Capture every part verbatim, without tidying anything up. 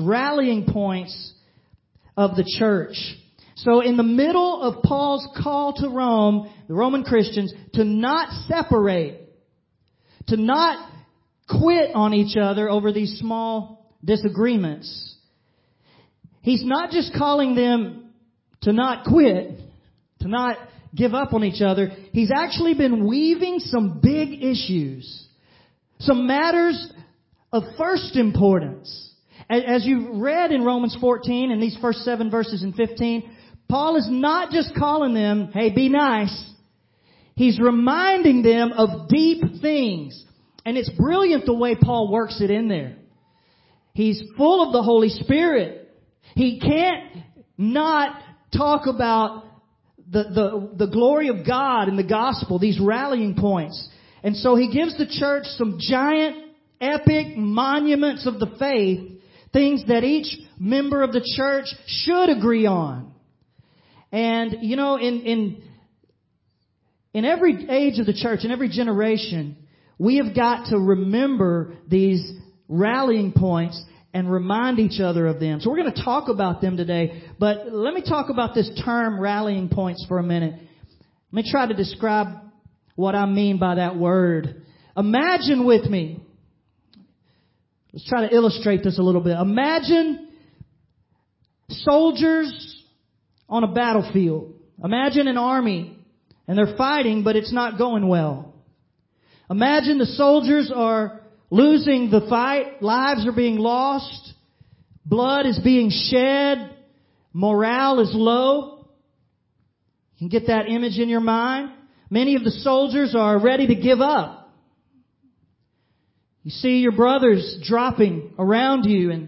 rallying points of the church. So in the middle of Paul's call to Rome, the Roman Christians, to not separate, to not quit on each other over these small disagreements, he's not just calling them to not quit, to not give up on each other. He's actually been weaving some big issues, some matters of first importance. As you've read in Romans fourteen, in these first seven verses in fifteen, Paul is not just calling them, hey, be nice. He's reminding them of deep things. And it's brilliant the way Paul works it in there. He's full of the Holy Spirit. He can't not talk about the, the, the glory of God and the gospel, these rallying points. And so he gives the church some giant, epic monuments of the faith, things that each member of the church should agree on. And, you know, in, in, in every age of the church, in every generation, we have got to remember these rallying points and remind each other of them. So we're going to talk about them today. But let me talk about this term rallying points for a minute. Let me try to describe what I mean by that word. Imagine with me. Let's try to illustrate this a little bit. Imagine soldiers on a battlefield. Imagine an army, and they're fighting, but it's not going well. Imagine the soldiers are losing the fight. Lives are being lost. Blood is being shed. Morale is low. You can get that image in your mind. Many of the soldiers are ready to give up. You see your brothers dropping around you, and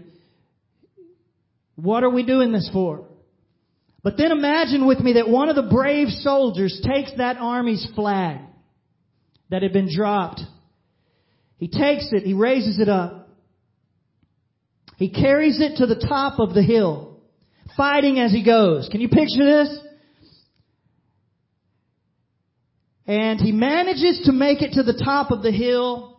what are we doing this for? But then imagine with me that one of the brave soldiers takes that army's flag that had been dropped. He takes it, he raises it up. He carries it to the top of the hill, fighting as he goes. Can you picture this? And he manages to make it to the top of the hill.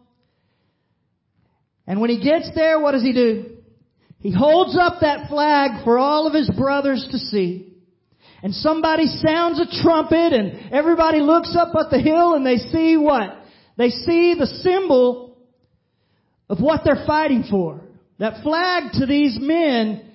And when he gets there, what does he do? He holds up that flag for all of his brothers to see. And somebody sounds a trumpet, and everybody looks up at the hill, and they see what? They see the symbol of what they're fighting for. That flag to these men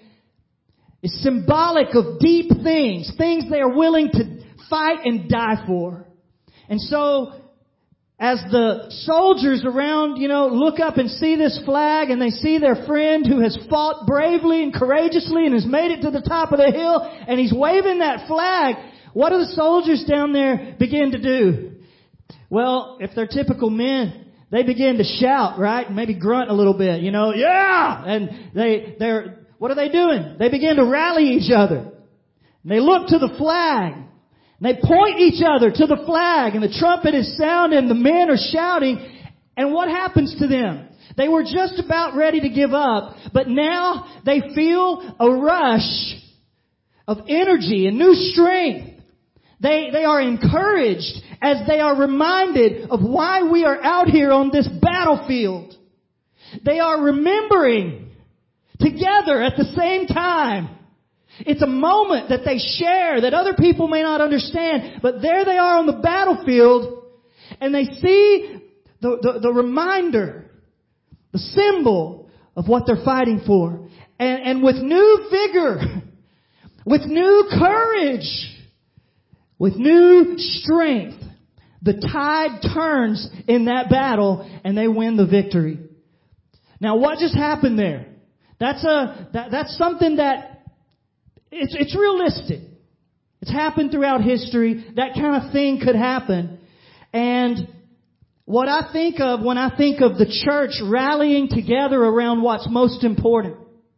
is symbolic of deep things, things they are willing to fight and die for. And so, as the soldiers around, you know, look up and see this flag, and they see their friend who has fought bravely and courageously and has made it to the top of the hill, and he's waving that flag, what do the soldiers down there begin to do? Well, if they're typical men, they begin to shout, right? And maybe grunt a little bit, you know, yeah! And they, they're, what are they doing? They begin to rally each other. And they look to the flag. And they point each other to the flag, and the trumpet is sounding, and the men are shouting. And what happens to them? They were just about ready to give up, but now they feel a rush of energy and new strength. They, they are encouraged as they are reminded of why we are out here on this battlefield. They are remembering together at the same time. It's a moment that they share that other people may not understand, but there they are on the battlefield, and they see the, the, the reminder, the symbol of what they're fighting for. And, and with new vigor, with new courage, with new strength, the tide turns in that battle, and they win the victory. Now, what just happened there? That's a that, that's something that It's, it's realistic. It's happened throughout history. That kind of thing could happen. And what I think of when I think of the church rallying together around what's most important,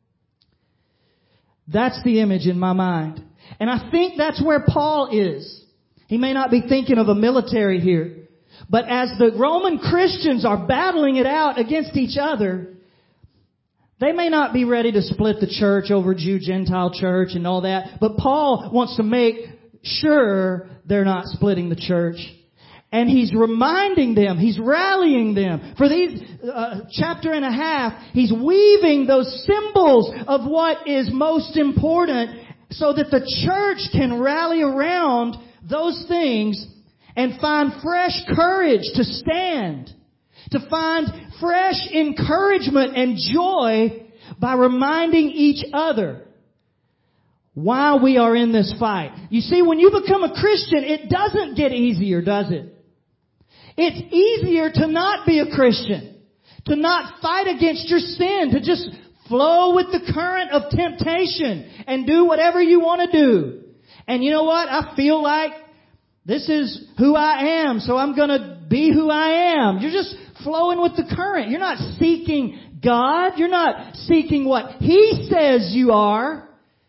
that's the image in my mind. And I think that's where Paul is. He may not be thinking of a military here. But as the Roman Christians are battling it out against each other, they may not be ready to split the church over Jew-Gentile church and all that, but Paul wants to make sure they're not splitting the church. And He's reminding them, He's rallying them. For these uh, chapter and a half, He's weaving those symbols of what is most important so that the church can rally around those things and find fresh courage to stand. To find fresh encouragement and joy by reminding each other why we are in this fight. You see, when you become a Christian, it doesn't get easier, does it? It's easier to not be a Christian, to not fight against your sin, to just flow with the current of temptation and do whatever you want to do. And you know what? I feel like this is who I am, so I'm going to be who I am. You're just flowing with the current. You're not seeking God. You're not seeking what He says you are.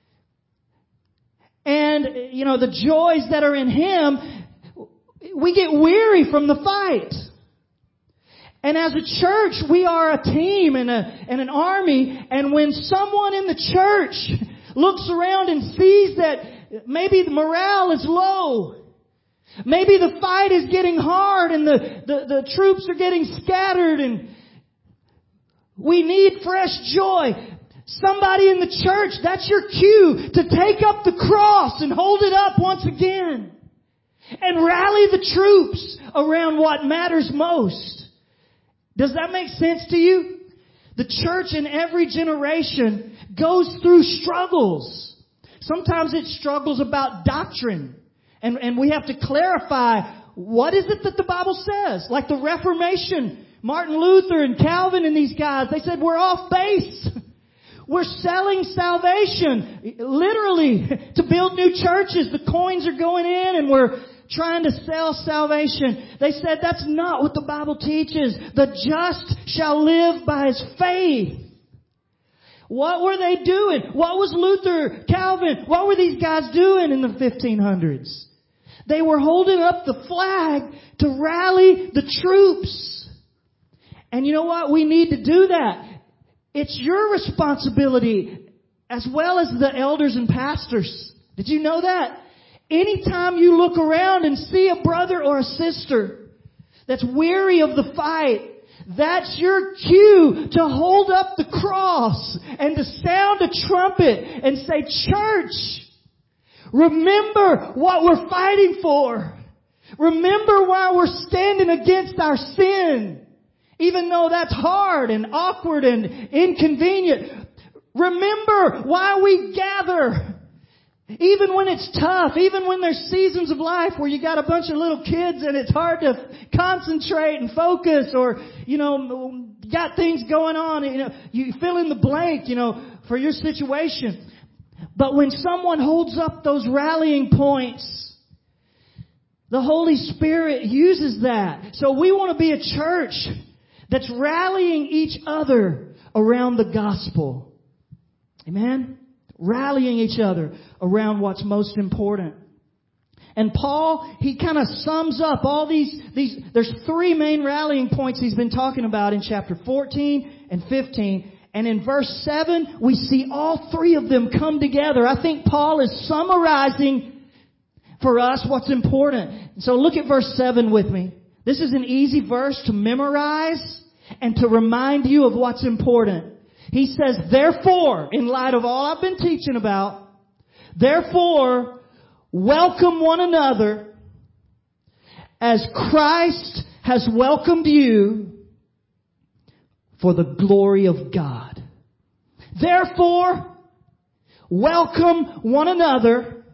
And, you know, the joys that are in Him, we get weary from the fight. And as a church, we are a team and, a, and an army. And when someone in the church looks around and sees that maybe the morale is low, maybe the fight is getting hard and the, the, the troops are getting scattered and we need fresh joy. Somebody in the church, that's your cue to take up the cross and hold it up once again. And rally the troops around what matters most. Does that make sense to you? The church in every generation goes through struggles. Sometimes it struggles about doctrine. And, and we have to clarify, what is it that the Bible says? Like the Reformation, Martin Luther and Calvin and these guys, they said we're off base. We're selling salvation, literally, to build new churches. The coins are going in and we're trying to sell salvation. They said that's not what the Bible teaches. The just shall live by his faith. What were they doing? What was Luther, Calvin, what were these guys doing in the fifteen hundreds? They were holding up the flag to rally the troops. And you know what? We need to do that. It's your responsibility as well as the elders and pastors. Did you know that? Anytime you look around and see a brother or a sister that's weary of the fight, that's your cue to hold up the cross and to sound a trumpet and say, church, remember what we're fighting for. Remember why we're standing against our sin. Even though that's hard and awkward and inconvenient. Remember why we gather. Even when it's tough, even when there's seasons of life where you got a bunch of little kids and it's hard to concentrate and focus, or, you know, got things going on, you know, you fill in the blank, you know, for your situation. But when someone holds up those rallying points, the Holy Spirit uses that. So we want to be a church that's rallying each other around the gospel. Amen? Rallying each other around what's most important. And Paul, he kind of sums up all these, these, there's three main rallying points he's been talking about in chapter fourteen and fifteen. And in verse seven, we see all three of them come together. I think Paul is summarizing for us what's important. So look at verse seven with me. This is an easy verse to memorize and to remind you of what's important. He says, therefore, in light of all I've been teaching about, therefore, welcome one another as Christ has welcomed you for the glory of God. Therefore, welcome one another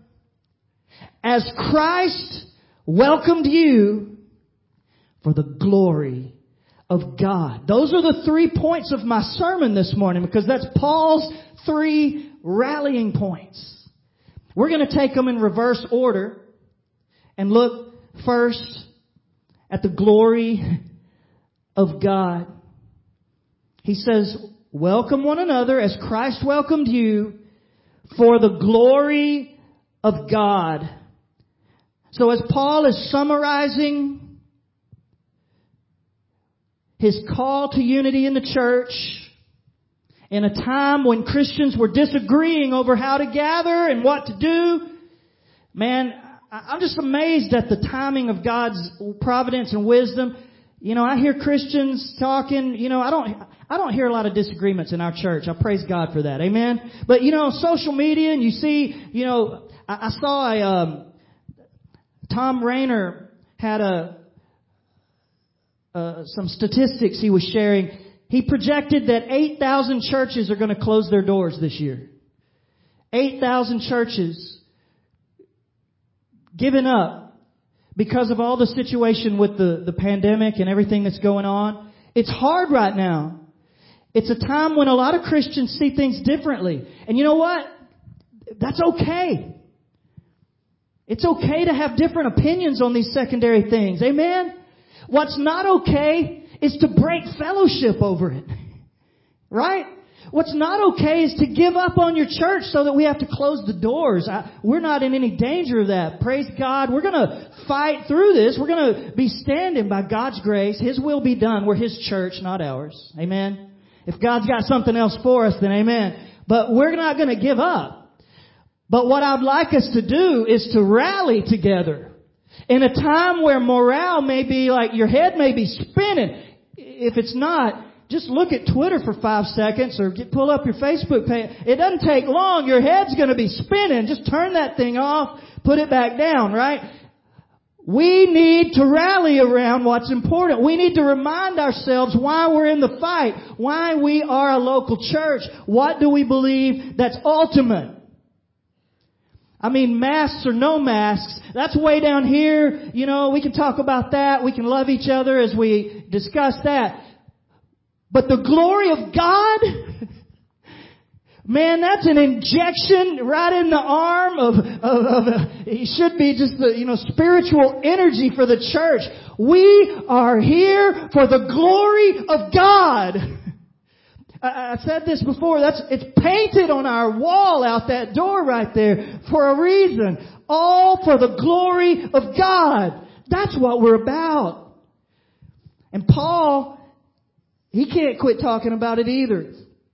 as Christ welcomed you for the glory of God. Those are the three points of my sermon this morning, because that's Paul's three rallying points. We're going to take them in reverse order and look first at the glory of God. He says, welcome one another as Christ welcomed you for the glory of God. So as Paul is summarizing his call to unity in the church in a time when Christians were disagreeing over how to gather and what to do, man, I'm just amazed at the timing of God's providence and wisdom. You know, I hear Christians talking, you know, I don't, I don't hear a lot of disagreements in our church. I praise God for that. Amen. But, you know, social media and you see, you know, I, I saw a, um, Tom Rainer had a, uh, some statistics he was sharing. He projected that eight thousand churches are going to close their doors this year. eight thousand churches given up because of all the situation with the, the pandemic and everything that's going on. It's hard right now. It's a time when a lot of Christians see things differently. And you know what? That's okay. It's okay to have different opinions on these secondary things. Amen? What's not okay is to break fellowship over it. Right? What's not okay is to give up on your church so that we have to close the doors. I, we're not in any danger of that. Praise God. We're going to fight through this. We're going to be standing by God's grace. His will be done. We're His church, not ours. Amen? If God's got something else for us, then amen. But we're not going to give up. But what I'd like us to do is to rally together in a time where morale may be like your head may be spinning. If it's not, just look at Twitter for five seconds or get, pull up your Facebook page. It doesn't take long. Your head's going to be spinning. Just turn that thing off, put it back down, right? We need to rally around what's important. We need to remind ourselves why we're in the fight, why we are a local church. What do we believe that's ultimate? I mean, masks or no masks, that's way down here. You know, we can talk about that. We can love each other as we discuss that. But the glory of God, man, that's an injection right in the arm of, of, of it should be just the, you know, spiritual energy for the church. We are here for the glory of God. I, I said this before, that's, it's painted on our wall out that door right there for a reason. All for the glory of God. That's what we're about. And Paul, he can't quit talking about it either.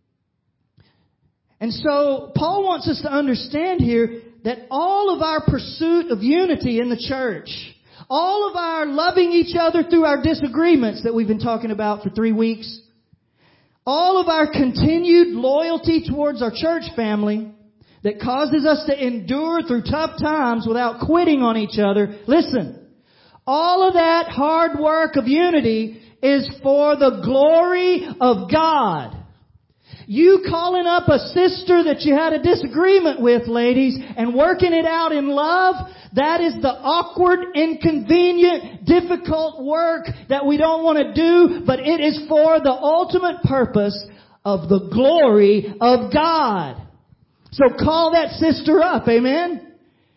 And so Paul wants us to understand here that all of our pursuit of unity in the church, all of our loving each other through our disagreements that we've been talking about for three weeks, all of our continued loyalty towards our church family that causes us to endure through tough times without quitting on each other. Listen, all of that hard work of unity is for the glory of God. You calling up a sister that you had a disagreement with, ladies, and working it out in love, that is the awkward, inconvenient, difficult work that we don't want to do, but it is for the ultimate purpose of the glory of God. So call that sister up, amen?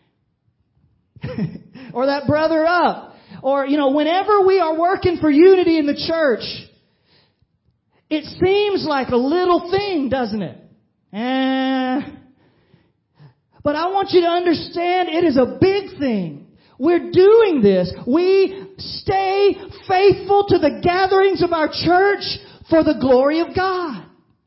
Or that brother up. Or, you know, whenever we are working for unity in the church, it seems like a little thing, doesn't it? Eh. But I want you to understand it is a big thing. We're doing this. We stay faithful to the gatherings of our church for the glory of God.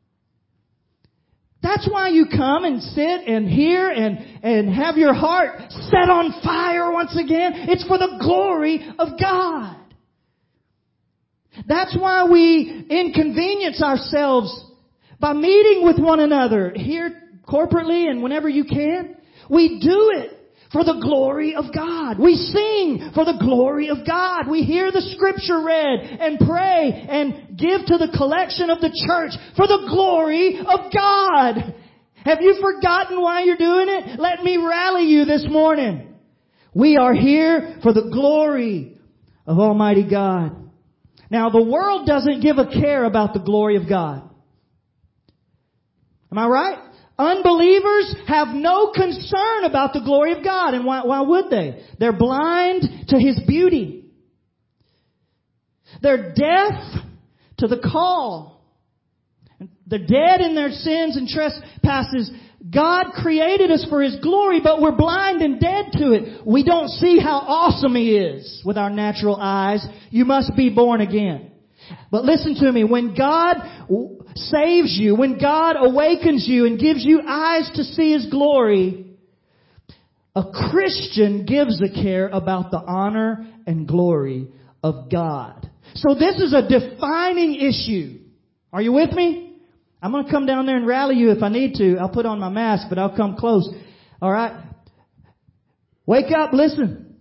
That's why you come and sit and hear and, and have your heart set on fire once again. It's for the glory of God. That's why we inconvenience ourselves by meeting with one another here corporately and whenever you can. We do it for the glory of God. We sing for the glory of God. We hear the scripture read and pray and give to the collection of the church for the glory of God. Have you forgotten why you're doing it? Let me rally you this morning. We are here for the glory of Almighty God. Now, the world doesn't give a care about the glory of God. Am I right? Unbelievers have no concern about the glory of God. And why, why would they? They're blind to His beauty. They're deaf to the call. They're dead in their sins and trespasses. God created us for His glory, but we're blind and dead to it. We don't see how awesome He is with our natural eyes. You must be born again. But listen to me, when God saves you, when God awakens you and gives you eyes to see His glory, A Christian gives a care about the honor and glory of God. So this is a defining issue. Are you with me? I'm going to come down there and rally you if I need to. I'll put on my mask, but I'll come close. All right? Wake up, listen.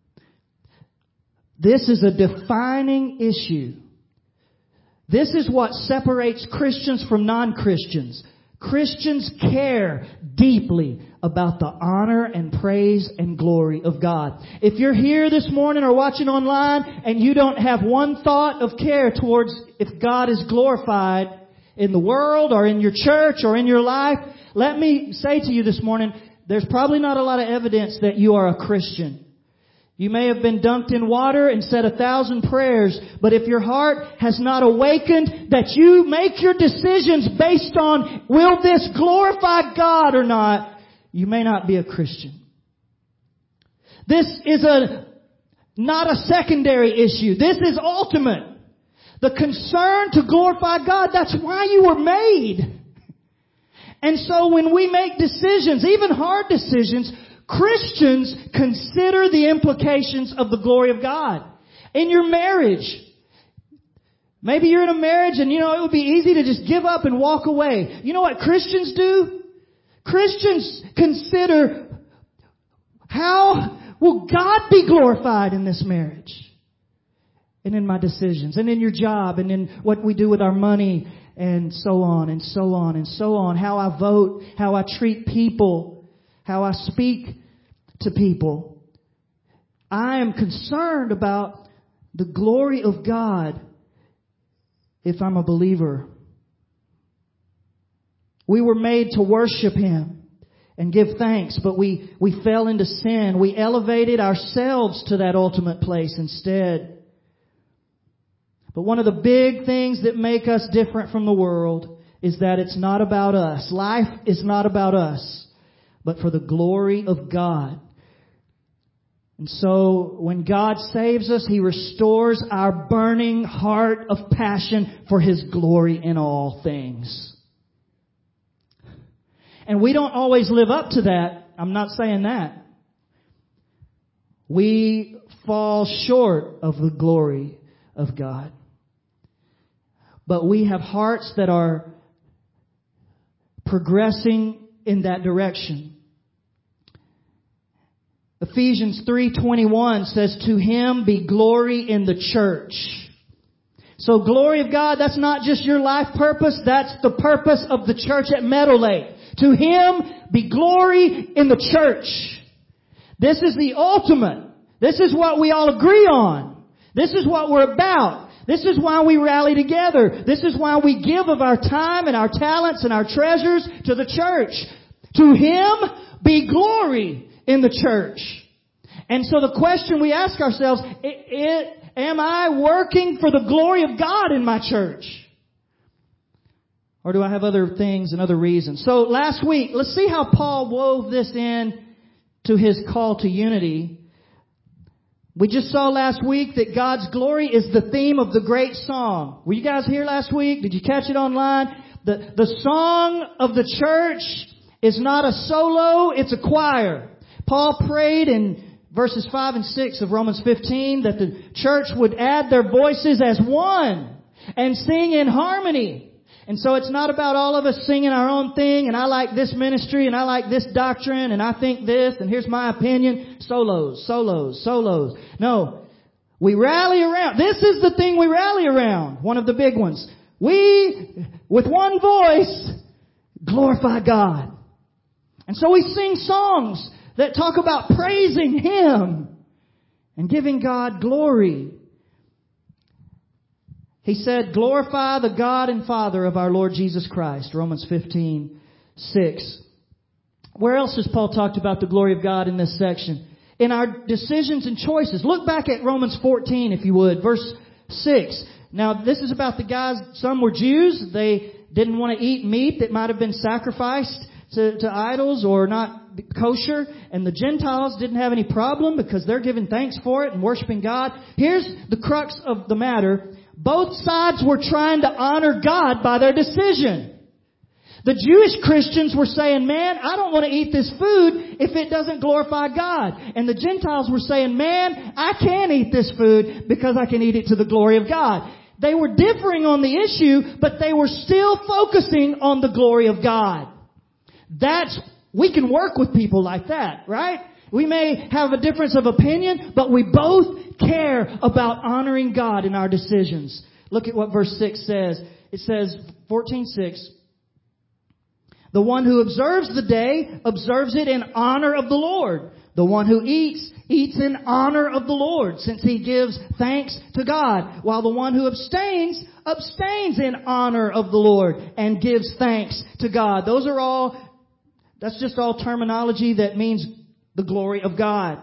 This is a defining issue. This is what separates Christians from non-Christians. Christians care deeply about the honor and praise and glory of God. If you're here this morning or watching online and you don't have one thought of care towards if God is glorified in the world or in your church or in your life, let me say to you this morning, there's probably not a lot of evidence that you are a Christian. You may have been dunked in water and said a thousand prayers, but if your heart has not awakened that you make your decisions based on will this glorify God or not, you may not be a Christian. This is a not a secondary issue. This is ultimate. The concern to glorify God, that's why you were made. And so when we make decisions, even hard decisions, Christians consider the implications of the glory of God. In your marriage, maybe you're in a marriage and you know it would be easy to just give up and walk away. You know what Christians do? Christians consider how will God be glorified in this marriage? And in my decisions, and in your job, and in what we do with our money, and so on, and so on, and so on. How I vote, how I treat people, how I speak to people. I am concerned about the glory of God if I'm a believer. We were made to worship Him and give thanks, but we, we fell into sin. We elevated ourselves to that ultimate place instead. But one of the big things that make us different from the world is that it's not about us. Life is not about us, but for the glory of God. And so when God saves us, He restores our burning heart of passion for His glory in all things. And we don't always live up to that. I'm not saying that. We fall short of the glory of God. But we have hearts that are progressing in that direction. Ephesians three twenty-one says, "To Him be glory in the church." So glory of God, that's not just your life purpose, that's the purpose of the church at Meadow Lake. To Him be glory in the church. This is the ultimate. This is what we all agree on. This is what we're about. This is why we rally together. This is why we give of our time and our talents and our treasures to the church. To Him be glory in the church. And so the question we ask ourselves, it, it, am I working for the glory of God in my church? Or do I have other things and other reasons? So last week, let's see how Paul wove this in to his call to unity. We just saw last week that God's glory is the theme of the great song. Were you guys here last week? Did you catch it online? The, the song of the church is not a solo, it's a choir. Paul prayed in verses five and six of Romans fifteen that the church would add their voices as one and sing in harmony. And so it's not about all of us singing our own thing, and I like this ministry, and I like this doctrine, and I think this, and here's my opinion. Solos, solos, solos. No. We rally around. This is the thing we rally around. One of the big ones. We, with one voice, glorify God. And so we sing songs that talk about praising Him and giving God glory. He said, "Glorify the God and Father of our Lord Jesus Christ." Romans fifteen six. Where else has Paul talked about the glory of God in this section? In our decisions and choices. Look back at Romans fourteen, if you would, verse six. Now, this is about the guys, some were Jews. They didn't want to eat meat that might have been sacrificed to, to idols or not kosher. And the Gentiles didn't have any problem because they're giving thanks for it and worshiping God. Here's the crux of the matter. Both sides were trying to honor God by their decision. The Jewish Christians were saying, man, I don't want to eat this food if it doesn't glorify God. And the Gentiles were saying, man, I can eat this food because I can eat it to the glory of God. They were differing on the issue, but they were still focusing on the glory of God. That's, we can work with people like that, right? We may have a difference of opinion, but we both care about honoring God in our decisions. Look at what verse six says. It says, fourteen six, the one who observes the day observes it in honor of the Lord. The one who eats, eats in honor of the Lord, since he gives thanks to God. While the one who abstains, abstains in honor of the Lord and gives thanks to God. Those are all, that's just all terminology that means the glory of God.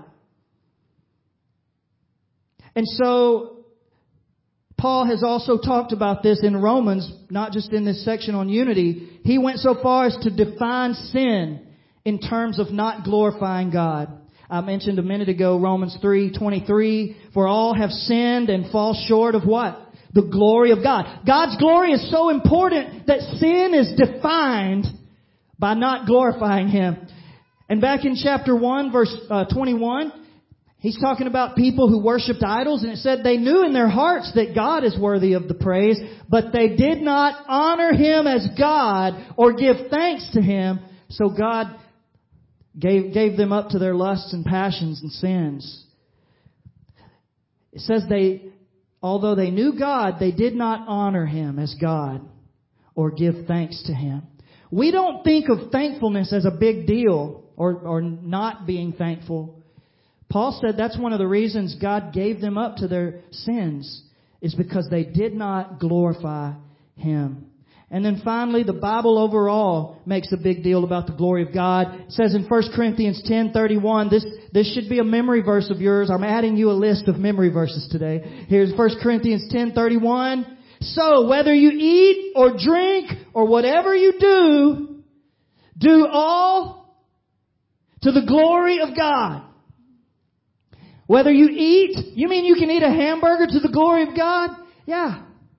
And so, Paul has also talked about this in Romans, not just in this section on unity. He went so far as to define sin in terms of not glorifying God. I mentioned a minute ago Romans three twenty-three, for all have sinned and fall short of what? The glory of God. God's glory is so important that sin is defined by not glorifying Him. And back in chapter one, verse uh, twenty-one, he's talking about people who worshipped idols, and it said they knew in their hearts that God is worthy of the praise, but they did not honor Him as God or give thanks to Him. So God gave, gave them up to their lusts and passions and sins. It says they, although they knew God, they did not honor Him as God or give thanks to Him. We don't think of thankfulness as a big deal or, or not being thankful. Paul said that's one of the reasons God gave them up to their sins, is because they did not glorify Him. And then finally, the Bible overall makes a big deal about the glory of God. It says in First Corinthians ten thirty-one, this, this should be a memory verse of yours. I'm adding you a list of memory verses today. Here's First Corinthians ten thirty-one. So whether you eat or drink or whatever you do, do all to the glory of God. Whether you eat, you mean you can eat a hamburger to the glory of God? Yeah.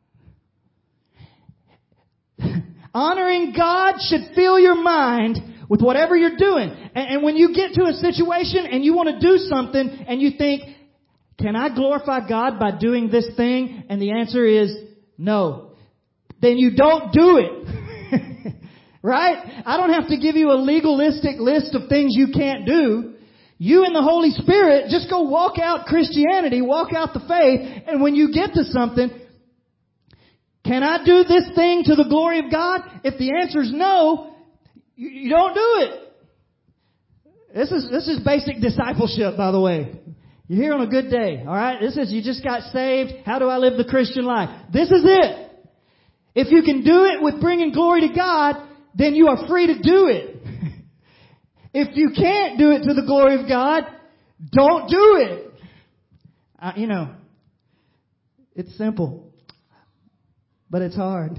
Honoring God should fill your mind with whatever you're doing. And, and when you get to a situation and you want to do something and you think, can I glorify God by doing this thing? And the answer is no. Then you don't do it. Right? I don't have to give you a legalistic list of things you can't do. You and the Holy Spirit just go walk out Christianity, walk out the faith, and when you get to something, can I do this thing to the glory of God? If the answer is no, you, you don't do it. This is, this is basic discipleship, by the way. You're here on a good day, alright? This is, you just got saved. How do I live the Christian life? This is it. If you can do it with bringing glory to God, then you are free to do it. If you can't do it to the glory of God, don't do it. Uh, you know, it's simple, but it's hard.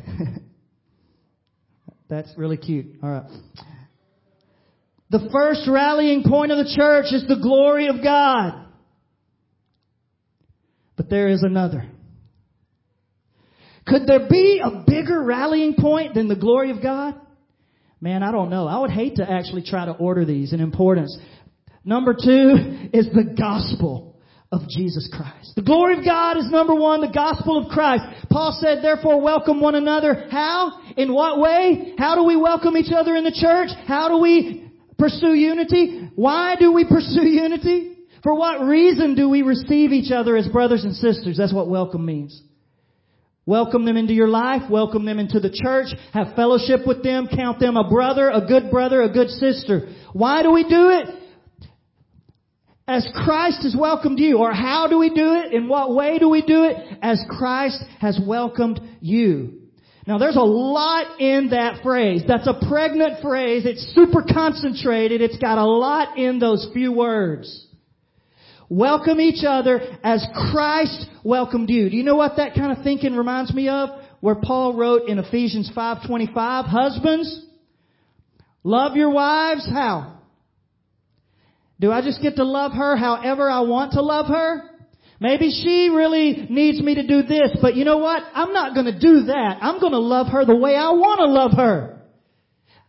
That's really cute. All right. The first rallying point of the church is the glory of God. But there is another. Could there be a bigger rallying point than the glory of God? Man, I don't know. I would hate to actually try to order these in importance. Number two is the gospel of Jesus Christ. The glory of God is number one, the gospel of Christ. Paul said, therefore, welcome one another. How? In what way? How do we welcome each other in the church? How do we pursue unity? Why do we pursue unity? For what reason do we receive each other as brothers and sisters? That's what welcome means. Welcome them into your life. Welcome them into the church. Have fellowship with them. Count them a brother, a good brother, a good sister. Why do we do it? As Christ has welcomed you. Or how do we do it? In what way do we do it? As Christ has welcomed you. Now there's a lot in that phrase. That's a pregnant phrase. It's super concentrated. It's got a lot in those few words. Welcome each other as Christ welcomed you. Do you know what that kind of thinking reminds me of? Where Paul wrote in Ephesians five twenty-five, husbands, love your wives. How? Do I just get to love her however I want to love her? Maybe she really needs me to do this, but you know what? I'm not going to do that. I'm going to love her the way I want to love her.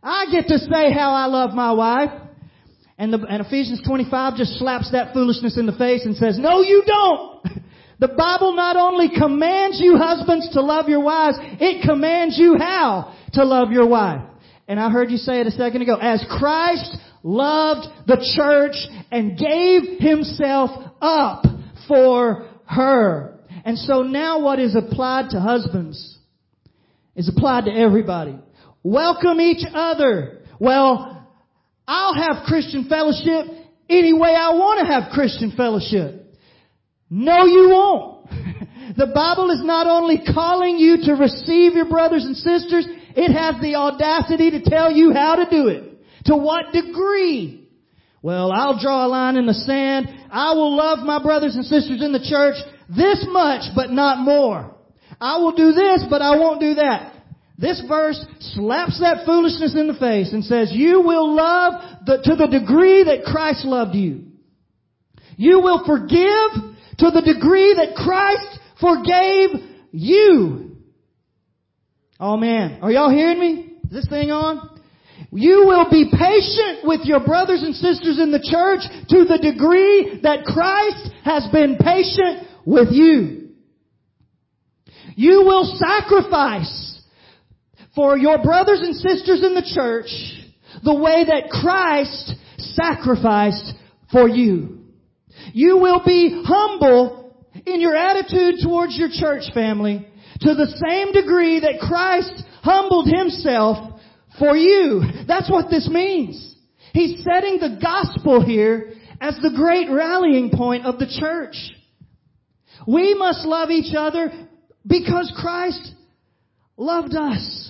I get to say how I love my wife. And, the, and Ephesians twenty-five just slaps that foolishness in the face and says, no, you don't. The Bible not only commands you husbands to love your wives, it commands you how to love your wife. And I heard you say it a second ago. As Christ loved the church and gave Himself up for her. And so now what is applied to husbands is applied to everybody. Welcome each other. Well, I'll have Christian fellowship any way I want to have Christian fellowship. No, you won't. The Bible is not only calling you to receive your brothers and sisters, it has the audacity to tell you how to do it. To what degree? Well, I'll draw a line in the sand. I will love my brothers and sisters in the church this much, but not more. I will do this, but I won't do that. This verse slaps that foolishness in the face and says, you will love the, to the degree that Christ loved you. You will forgive to the degree that Christ forgave you. Oh man, are y'all hearing me? Is this thing on? You will be patient with your brothers and sisters in the church to the degree that Christ has been patient with you. You will sacrifice for your brothers and sisters in the church the way that Christ sacrificed for you. You will be humble in your attitude towards your church family to the same degree that Christ humbled Himself for you. That's what this means. He's setting the gospel here as the great rallying point of the church. We must love each other because Christ loved us.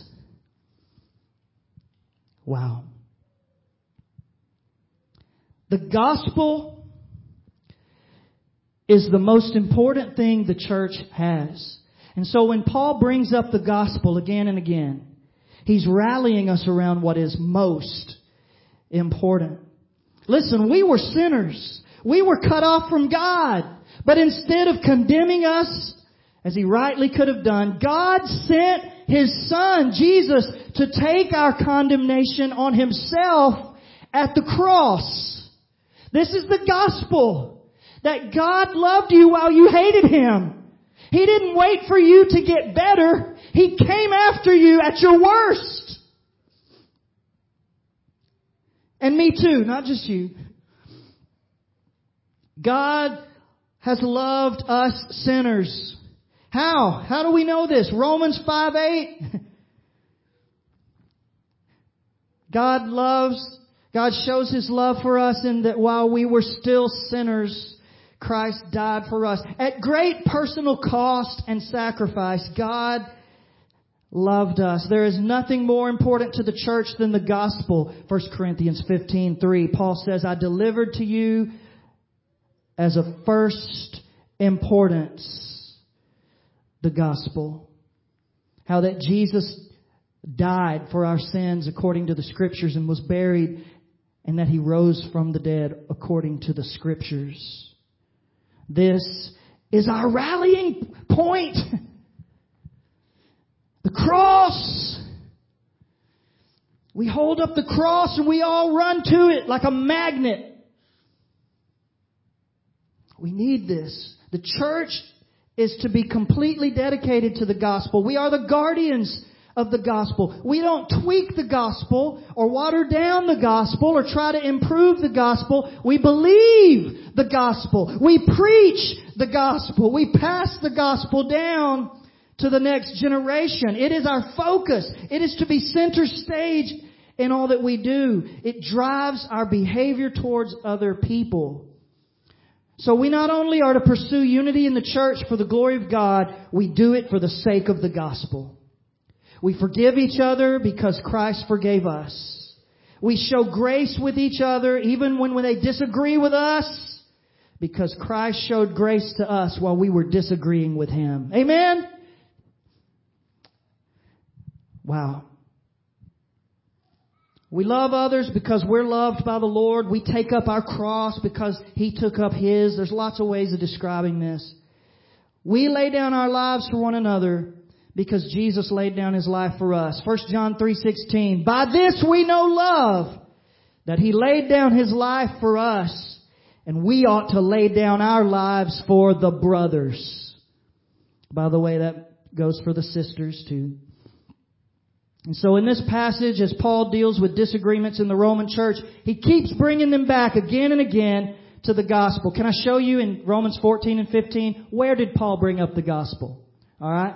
Wow. The gospel is the most important thing the church has. And so when Paul brings up the gospel again and again, he's rallying us around what is most important. Listen, we were sinners. We were cut off from God. But instead of condemning us, as He rightly could have done, God sent His Son, Jesus, to take our condemnation on Himself at the cross. This is the gospel. That God loved you while you hated Him. He didn't wait for you to get better. He came after you at your worst. And me too, not just you. God has loved us sinners. How? How do we know this? Romans five eight. God loves, God shows His love for us in that while we were still sinners, Christ died for us. At great personal cost and sacrifice, God loved us. There is nothing more important to the church than the gospel. First Corinthians fifteen three. Paul says, I delivered to you as of first importance the gospel. How that Jesus died for our sins according to the Scriptures and was buried, and that He rose from the dead according to the Scriptures. This is our rallying point. The cross. We hold up the cross and we all run to it like a magnet. We need this. The church is to be completely dedicated to the gospel. We are the guardians of the gospel. We don't tweak the gospel or water down the gospel or try to improve the gospel. We believe the gospel. We preach the gospel. We pass the gospel down to the next generation. It is our focus. It is to be center stage in all that we do. It drives our behavior towards other people. So we not only are to pursue unity in the church for the glory of God, we do it for the sake of the gospel. We forgive each other because Christ forgave us. We show grace with each other even when, when they disagree with us because Christ showed grace to us while we were disagreeing with Him. Amen? Wow. We love others because we're loved by the Lord. We take up our cross because He took up His. There's lots of ways of describing this. We lay down our lives for one another because Jesus laid down His life for us. First John three sixteen. By this we know love, that He laid down His life for us, and we ought to lay down our lives for the brothers. By the way, that goes for the sisters too. And so in this passage, as Paul deals with disagreements in the Roman church, he keeps bringing them back again and again to the gospel. Can I show you in Romans fourteen and fifteen, where did Paul bring up the gospel? All right.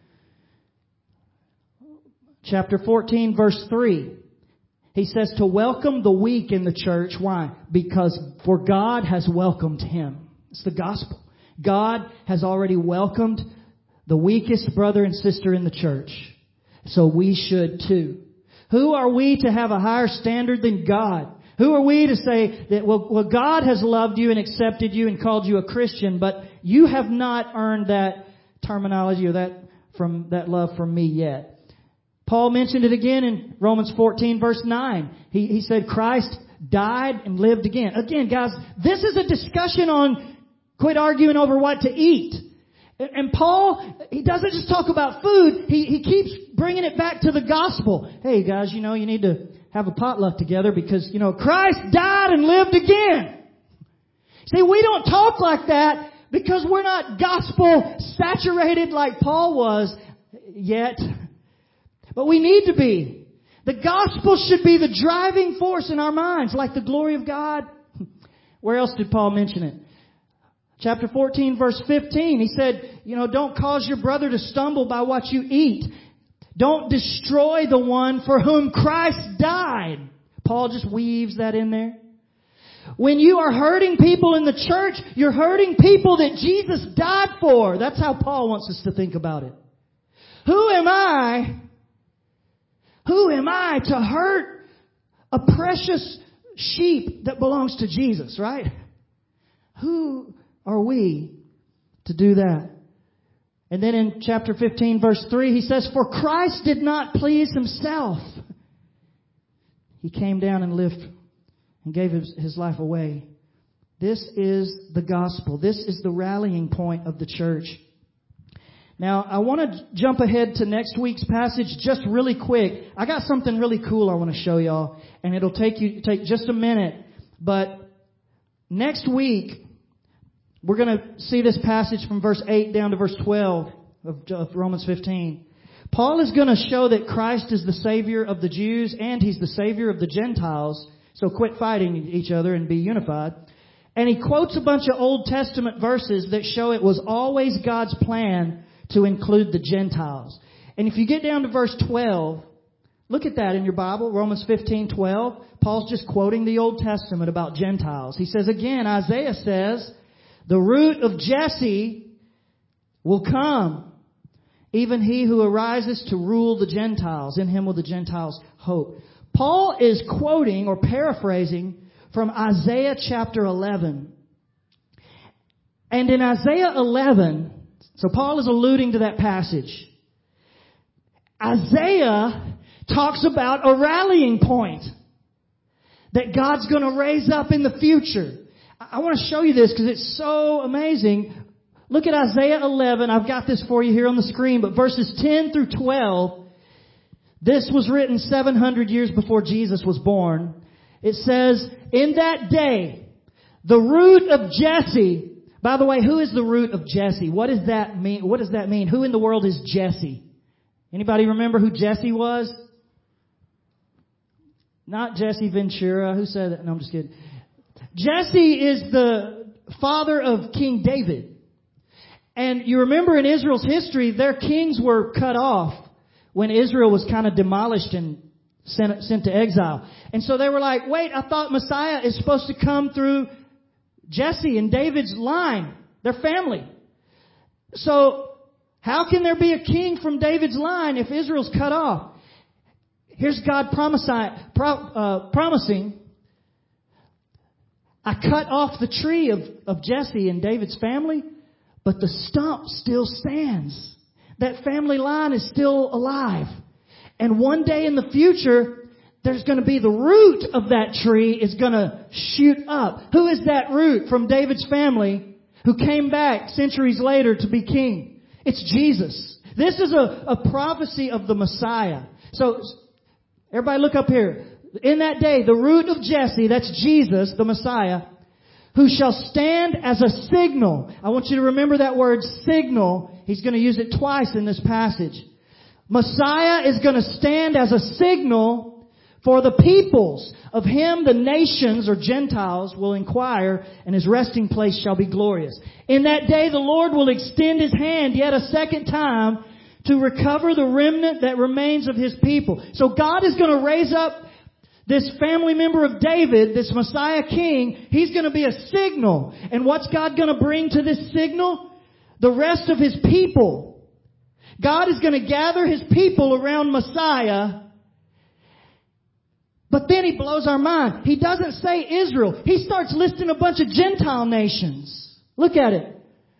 Chapter fourteen, verse three. He says to welcome the weak in the church. Why? Because for God has welcomed him. It's the gospel. God has already welcomed the weakest brother and sister in the church. So we should too. Who are we to have a higher standard than God? Who are we to say that, well, well, God has loved you and accepted you and called you a Christian, but you have not earned that terminology or that from that love from me yet. Paul mentioned it again in Romans fourteen verse nine. He, he said Christ died and lived again. Again, guys, this is a discussion on quit arguing over what to eat. And Paul, he doesn't just talk about food. He, he keeps bringing it back to the gospel. Hey guys, you know, you need to have a potluck together because, you know, Christ died and lived again. See, we don't talk like that because we're not gospel saturated like Paul was yet. But we need to be. The gospel should be the driving force in our minds, like the glory of God. Where else did Paul mention it? Chapter fourteen, verse fifteen, he said, you know, don't cause your brother to stumble by what you eat. Don't destroy the one for whom Christ died. Paul just weaves that in there. When you are hurting people in the church, you're hurting people that Jesus died for. That's how Paul wants us to think about it. Who am I? Who am I to hurt a precious sheep that belongs to Jesus, right? Who are we to do that? And then in chapter fifteen, verse three, he says, for Christ did not please Himself. He came down and lived and gave his, his life away. This is the gospel. This is the rallying point of the church. Now, I want to jump ahead to next week's passage just really quick. I got something really cool I want to show y'all, and it'll take you take just a minute. But next week, we're going to see this passage from verse eight down to verse twelve of, of Romans fifteen. Paul is going to show that Christ is the Savior of the Jews and He's the Savior of the Gentiles. So quit fighting each other and be unified. And he quotes a bunch of Old Testament verses that show it was always God's plan to include the Gentiles. And if you get down to verse twelve, look at that in your Bible, Romans fifteen twelve. Paul's just quoting the Old Testament about Gentiles. He says again, Isaiah says, the root of Jesse will come, even he who arises to rule the Gentiles. In him will the Gentiles hope. Paul is quoting or paraphrasing from Isaiah chapter eleven. And in Isaiah eleven, so Paul is alluding to that passage. Isaiah talks about a rallying point that God's going to raise up in the future. I want to show you this because it's so amazing. Look at Isaiah eleven. I've got this for you here on the screen. But verses ten through twelve, this was written seven hundred years before Jesus was born. It says, in that day, the root of Jesse. By the way, who is the root of Jesse? What does that mean? What does that mean? Who in the world is Jesse? Anybody remember who Jesse was? Not Jesse Ventura. Who said that? No, I'm just kidding. Jesse is the father of King David. And you remember in Israel's history, their kings were cut off when Israel was kind of demolished and sent, sent to exile. And so they were like, wait, I thought Messiah is supposed to come through Jesse and David's line, their family. So how can there be a king from David's line if Israel's cut off? Here's God promising, pro, uh, promising, I cut off the tree of, of Jesse and David's family, but the stump still stands. That family line is still alive. And one day in the future, there's going to be the root of that tree is going to shoot up. Who is that root from David's family who came back centuries later to be king? It's Jesus. This is a, a prophecy of the Messiah. So, everybody look up here. In that day, the root of Jesse, that's Jesus, the Messiah, who shall stand as a signal. I want you to remember that word signal. He's going to use it twice in this passage. Messiah is going to stand as a signal for the peoples. Of him the nations or Gentiles will inquire, and his resting place shall be glorious. In that day the Lord will extend his hand yet a second time to recover the remnant that remains of his people. So God is going to raise up this family member of David, this Messiah king. He's going to be a signal. And what's God going to bring to this signal? The rest of his people. God is going to gather his people around Messiah. But then he blows our mind. He doesn't say Israel. He starts listing a bunch of Gentile nations. Look at it.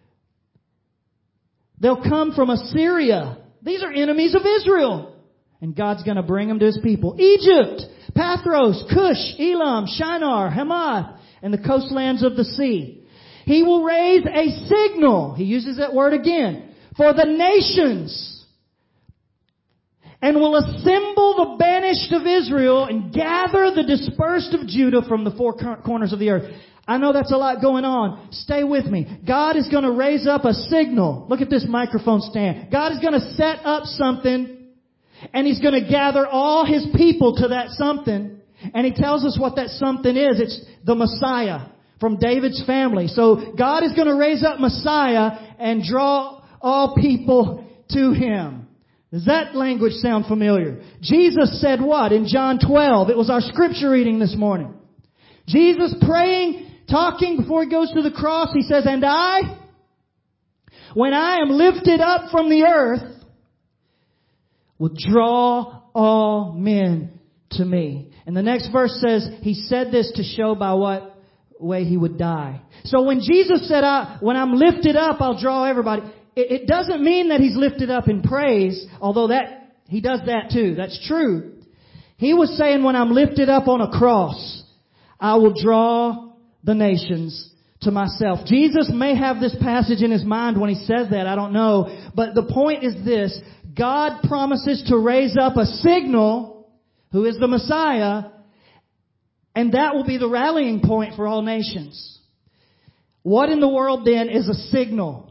They'll come from Assyria. These are enemies of Israel. And God's going to bring them to his people. Egypt, Pathros, Cush, Elam, Shinar, Hamath, and the coastlands of the sea. He will raise a signal. He uses that word again. For the nations. And will assemble the banished of Israel and gather the dispersed of Judah from the four corners of the earth. I know that's a lot going on. Stay with me. God is going to raise up a signal. Look at this microphone stand. God is going to set up something. And He's going to gather all His people to that something. And He tells us what that something is. It's the Messiah from David's family. So God is going to raise up Messiah and draw all people to Him. Does that language sound familiar? Jesus said what in John twelve? It was our scripture reading this morning. Jesus praying, talking before He goes to the cross. He says, and I, when I am lifted up from the earth, will draw all men to me. And the next verse says, He said this to show by what way He would die. So when Jesus said, I, when I'm lifted up, I'll draw everybody, it, it doesn't mean that He's lifted up in praise, although that He does that too. That's true. He was saying, when I'm lifted up on a cross, I will draw the nations to myself. Jesus may have this passage in His mind when He says that. I don't know. But the point is this. God promises to raise up a signal, who is the Messiah, and that will be the rallying point for all nations. What in the world then is a signal?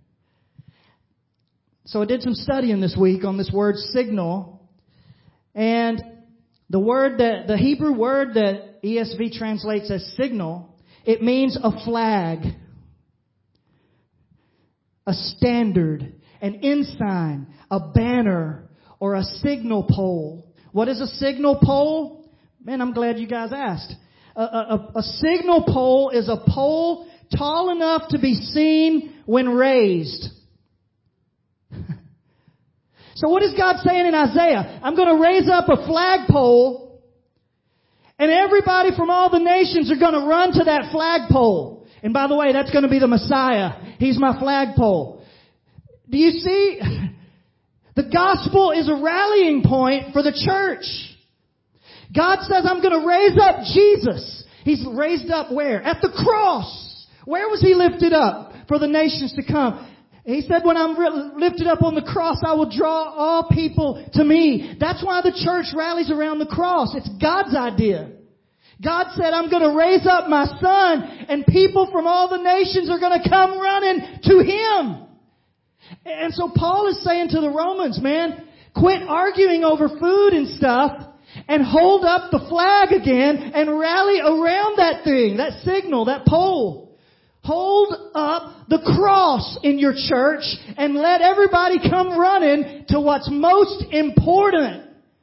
So I did some studying this week on this word signal, and the word that, the Hebrew word that E S V translates as signal, it means a flag, a standard, an ensign, a banner, or a signal pole. What is a signal pole? Man, I'm glad you guys asked. A, a, a signal pole is a pole tall enough to be seen when raised. So what is God saying in Isaiah? I'm going to raise up a flagpole, and everybody from all the nations are going to run to that flagpole. And by the way, that's going to be the Messiah. He's my flagpole. Do you see? The gospel is a rallying point for the church. God says, I'm going to raise up Jesus. He's raised up where? At the cross. Where was He lifted up for the nations to come? He said, when I'm lifted up on the cross, I will draw all people to me. That's why the church rallies around the cross. It's God's idea. God said, I'm going to raise up my Son, and people from all the nations are going to come running to Him. And so Paul is saying to the Romans, man, quit arguing over food and stuff and hold up the flag again and rally around that thing, that signal, that pole. Hold up the cross in your church and let everybody come running to what's most important.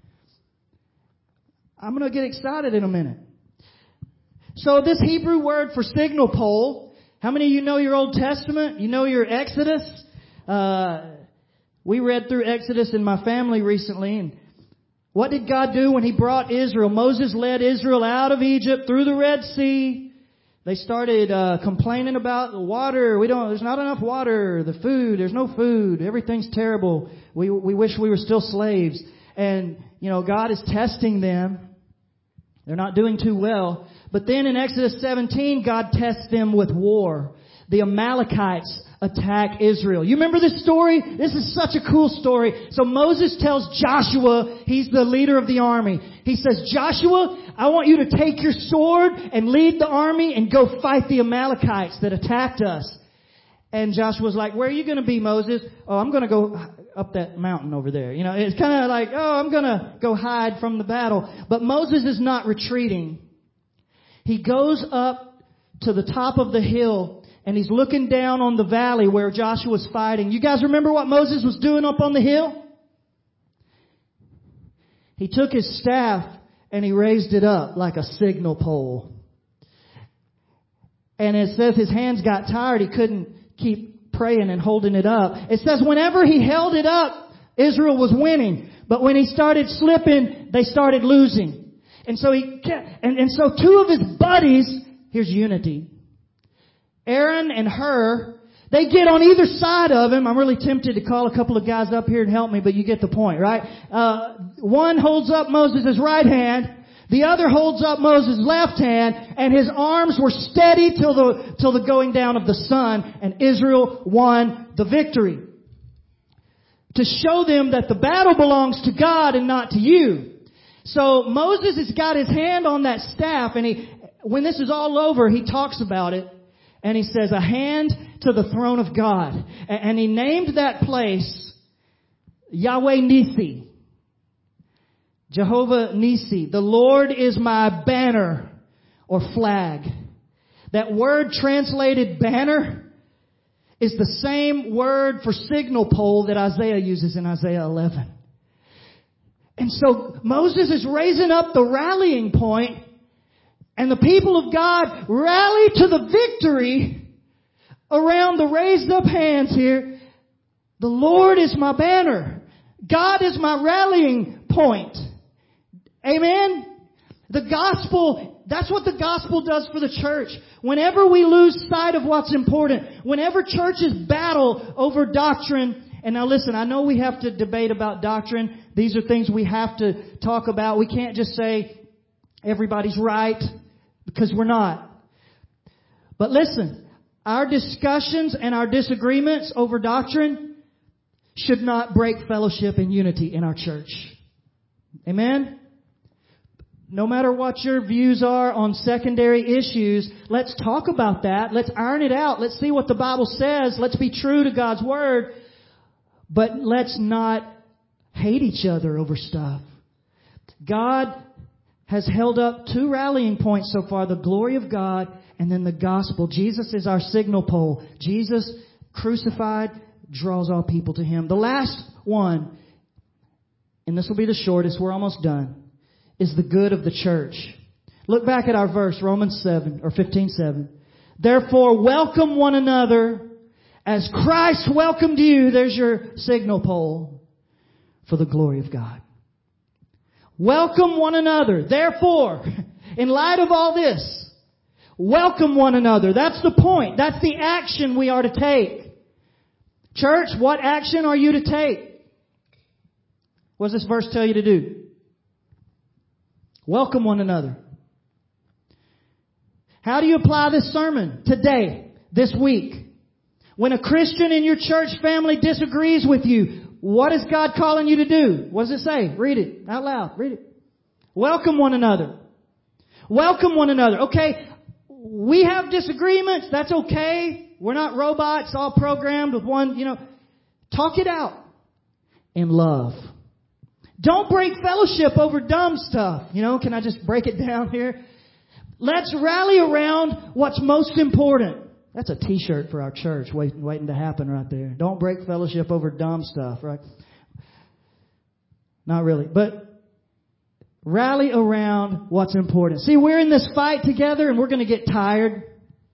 I'm going to get excited in a minute. So this Hebrew word for signal pole, how many of you know your Old Testament? You know your Exodus? Uh, we read through Exodus in my family recently, and what did God do when He brought Israel? Moses led Israel out of Egypt through the Red Sea. They started uh, complaining about the water. We don't. There's not enough water. The food. There's no food. Everything's terrible. We we wish we were still slaves. And you know, God is testing them. They're not doing too well. But then in Exodus seventeen, God tests them with war. the Amalekites attack Israel. You remember this story? This is such a cool story. So Moses tells Joshua, he's the leader of the army. He says, Joshua, I want you to take your sword and lead the army and go fight the Amalekites that attacked us. And Joshua's like, where are you going to be, Moses? Oh, I'm going to go up that mountain over there. You know, it's kind of like, oh, I'm going to go hide from the battle. But Moses is not retreating. He goes up to the top of the hill and he's looking down on the valley where Joshua's fighting. You guys remember what Moses was doing up on the hill? He took his staff and he raised it up like a signal pole. And it says his hands got tired. He couldn't keep praying and holding it up. It says whenever he held it up, Israel was winning. But when he started slipping, they started losing. And so he kept, and, and so two of his buddies, here's unity. Aaron and Hur, they get on either side of him. I'm really tempted to call a couple of guys up here and help me, but you get the point, right? Uh, one holds up Moses' right hand. The other holds up Moses' left hand, and his arms were steady till the, till the going down of the sun, and Israel won the victory. To show them that the battle belongs to God and not to you. So Moses has got his hand on that staff, and he, when this is all over, he talks about it, and he says, a hand to the throne of God. And he named that place Yahweh Nissi. Jehovah Nissi. The Lord is my banner or flag. That word translated banner is the same word for signal pole that Isaiah uses in Isaiah eleven. And so Moses is raising up the rallying point, and the people of God rally to the victory around the raised up hands here. The Lord is my banner. God is my rallying point. Amen? The gospel, that's what the gospel does for the church. Whenever we lose sight of what's important, whenever churches battle over doctrine, and now listen, I know we have to debate about doctrine. These are things we have to talk about. We can't just say everybody's right, because we're not. But listen, our discussions and our disagreements over doctrine should not break fellowship and unity in our church. Amen? No matter what your views are on secondary issues, let's talk about that. Let's iron it out. Let's see what the Bible says. Let's be true to God's Word. But let's not hate each other over stuff. God has held up two rallying points so far. The glory of God and then the gospel. Jesus is our signal pole. Jesus crucified draws all people to Him. The last one, and this will be the shortest, we're almost done, is the good of the church. Look back at our verse, Romans seven or fifteen seven. Therefore, welcome one another as Christ welcomed you. There's your signal pole for the glory of God. Welcome one another. Therefore, in light of all this, welcome one another. That's the point. That's the action we are to take. Church, what action are you to take? What does this verse tell you to do? Welcome one another. How do you apply this sermon today, this week? When a Christian in your church family disagrees with you, what is God calling you to do? What does it say? Read it out loud. Read it. Welcome one another. Welcome one another. Okay, we have disagreements. That's okay. We're not robots all programmed with one, you know. Talk it out in love. Don't break fellowship over dumb stuff. You know, can I just break it down here? Let's rally around what's most important. That's a t-shirt for our church waiting, waiting to happen right there. Don't break fellowship over dumb stuff, right? Not really. But rally around what's important. See, we're in this fight together and we're going to get tired.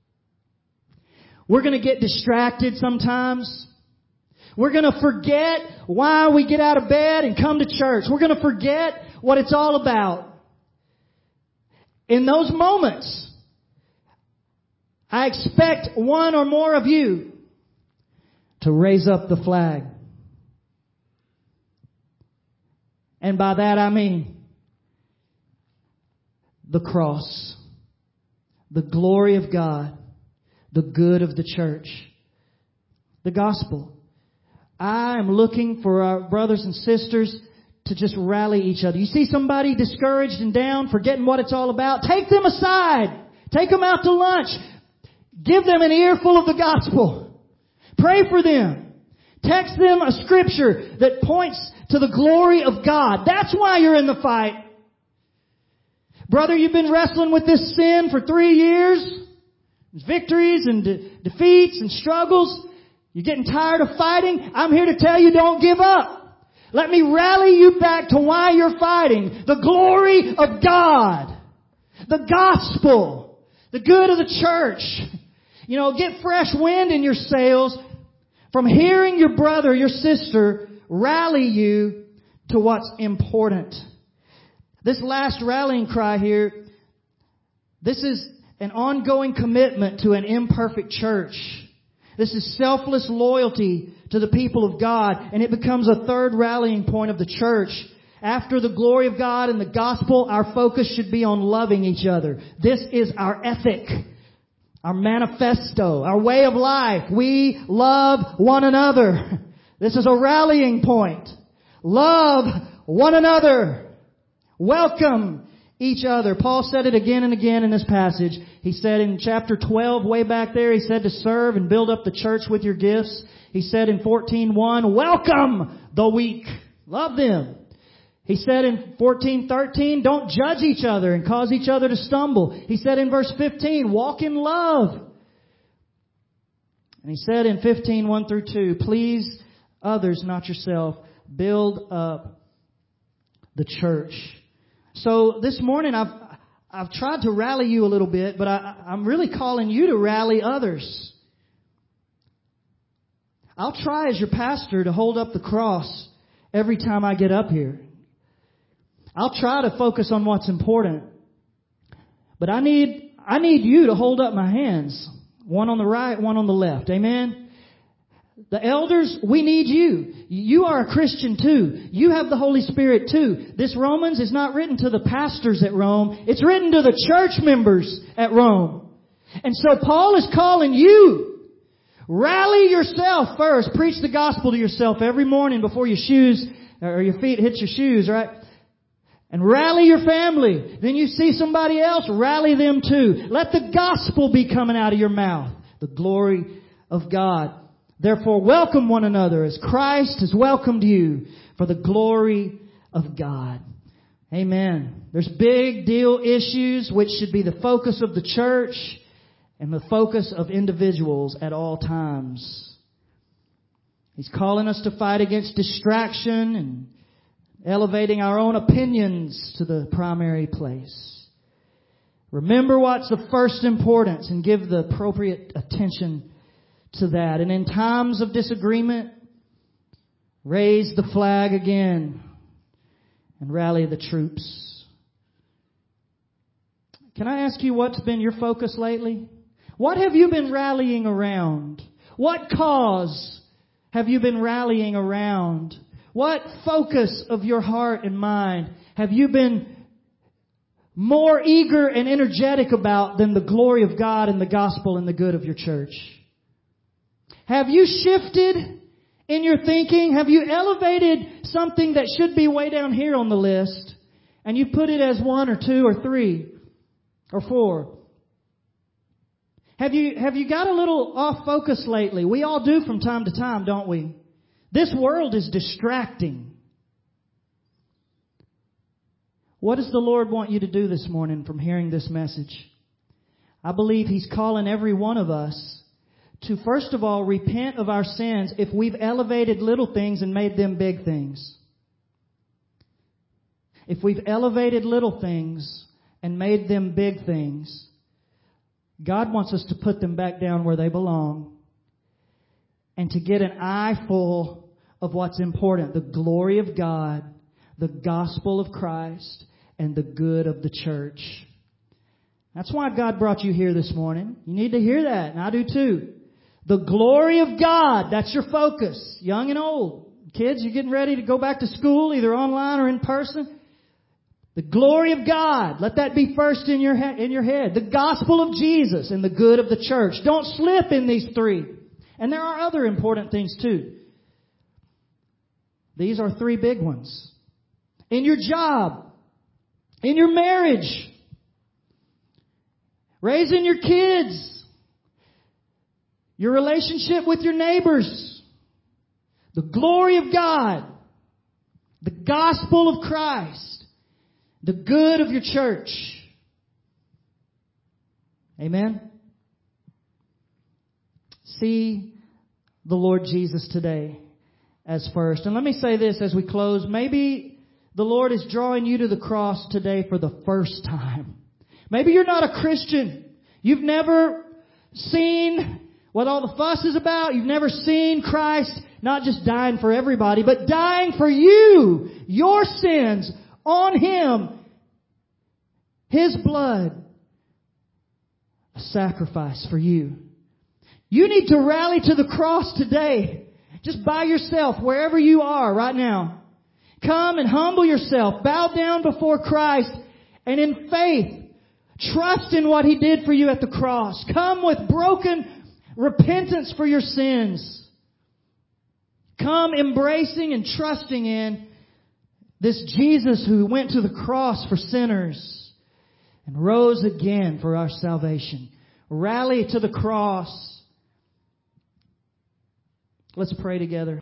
We're going to get distracted sometimes. We're going to forget why we get out of bed and come to church. We're going to forget what it's all about. In those moments, I expect one or more of you to raise up the flag. And by that I mean the cross, the glory of God, the good of the church. The gospel. I am looking for our brothers and sisters to just rally each other. You see somebody discouraged and down, forgetting what it's all about, take them aside. Take them out to lunch. Give them an earful of the gospel. Pray for them. Text them a scripture that points to the glory of God. That's why you're in the fight. Brother, you've been wrestling with this sin for three years. Victories and de- defeats and struggles. You're getting tired of fighting. I'm here to tell you, don't give up. Let me rally you back to why you're fighting. The glory of God. The gospel. The good of the church. You know, get fresh wind in your sails from hearing your brother, your sister rally you to what's important. This last rallying cry here, this is an ongoing commitment to an imperfect church. This is selfless loyalty to the people of God, and it becomes a third rallying point of the church. After the glory of God and the gospel, our focus should be on loving each other. This is our ethic, our manifesto, our way of life. We love one another. This is a rallying point. Love one another. Welcome each other. Paul said it again and again in this passage. He said in chapter twelve, way back there, he said to serve and build up the church with your gifts. He said in fourteen one, welcome the weak. Love them. He said in fourteen thirteen, don't judge each other and cause each other to stumble. He said in verse fifteen, walk in love. And he said in fifteen one through two, please others, not yourself. Build up the church. So this morning I've I've tried to rally you a little bit, but I, I'm really calling you to rally others. I'll try as your pastor to hold up the cross every time I get up here. I'll try to focus on what's important. But I need I need you to hold up my hands. One on the right, one on the left. Amen? The elders, we need you. You are a Christian too. You have the Holy Spirit too. This Romans is not written to the pastors at Rome. It's written to the church members at Rome. And so Paul is calling you. Rally yourself first. Preach the gospel to yourself every morning before your shoes or your feet hit your shoes, right? And rally your family. Then you see somebody else, rally them too. Let the gospel be coming out of your mouth. The glory of God. Therefore, welcome one another as Christ has welcomed you for the glory of God. Amen. There's big deal issues which should be the focus of the church and the focus of individuals at all times. He's calling us to fight against distraction and elevating our own opinions to the primary place. Remember what's of first importance and give the appropriate attention to that. And in times of disagreement, raise the flag again and rally the troops. Can I ask you what's been your focus lately? What have you been rallying around? What cause have you been rallying around? What focus of your heart and mind have you been more eager and energetic about than the glory of God and the gospel and the good of your church? Have you shifted in your thinking? Have you elevated something that should be way down here on the list and you put it as one or two or three or four? Have you, have you got a little off focus lately? We all do from time to time, don't we? This world is distracting. What does the Lord want you to do this morning from hearing this message? I believe He's calling every one of us to, first of all, repent of our sins if we've elevated little things and made them big things. If we've elevated little things and made them big things, God wants us to put them back down where they belong and to get an eye full of what's important, the glory of God, the gospel of Christ, and the good of the church. That's why God brought you here this morning. You need to hear that, and I do too. The glory of God, that's your focus, young and old. Kids, you're getting ready to go back to school, either online or in person. The glory of God. Let that be first in your he- in your head. The gospel of Jesus and the good of the church. Don't slip in these three. And there are other important things too. These are three big ones. In your job. In your marriage. Raising your kids. Your relationship with your neighbors. The glory of God. The gospel of Christ. The good of your church. Amen? See the Lord Jesus today as first. And let me say this as we close. Maybe the Lord is drawing you to the cross today for the first time. Maybe you're not a Christian. You've never seen what all the fuss is about. You've never seen Christ not just dying for everybody, but dying for you, your sins, on Him. His blood, a sacrifice for you. You need to rally to the cross today. Just by yourself, wherever you are right now. Come and humble yourself. Bow down before Christ. And in faith, trust in what He did for you at the cross. Come with broken repentance for your sins. Come embracing and trusting in this Jesus who went to the cross for sinners and rose again for our salvation. Rally to the cross. Let's pray together.